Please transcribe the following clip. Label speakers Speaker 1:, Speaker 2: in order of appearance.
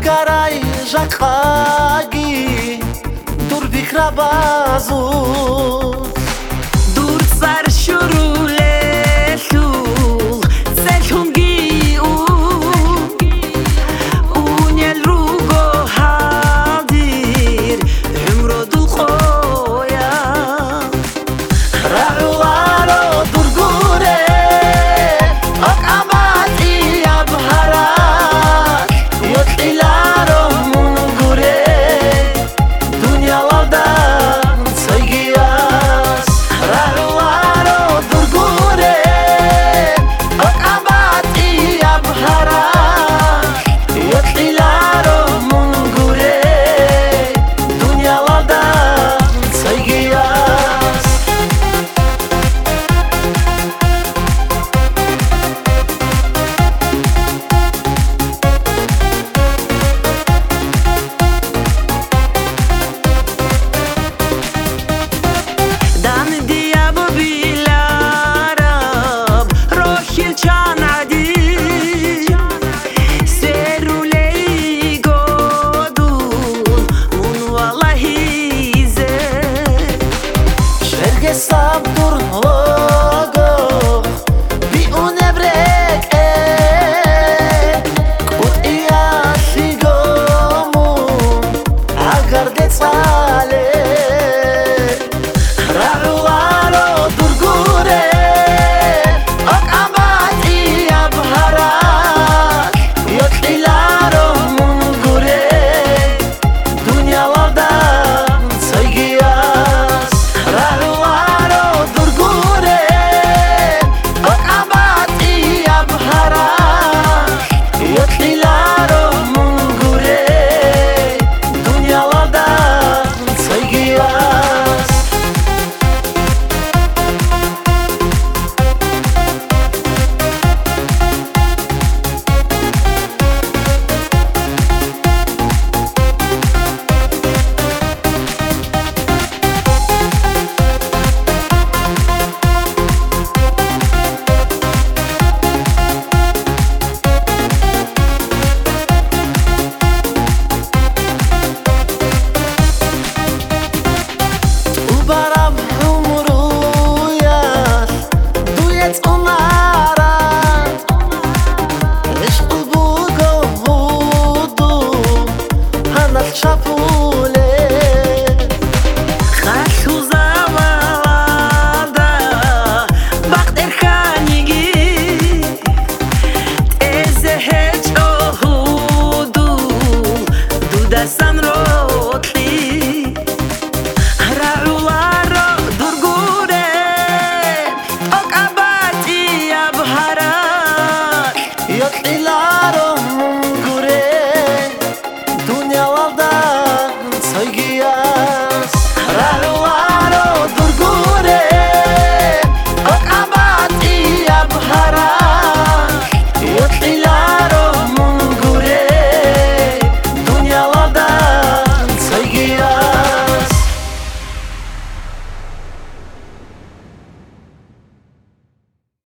Speaker 1: garai jaqagi dur bikra bazu
Speaker 2: dur sar shurule shul selhungi unel rugo hadir umro du khoya
Speaker 1: ra'uaro durgure aqamati abhara yotlaro mungure dunya larda saygiyas ra'uaro durgure aqamati abhara yotlaro mungure dunya larda saygiyas
Speaker 2: دم دیاب بیلارب روحی چان عدی سرولی گودول من والله زه
Speaker 1: Şerge sabdur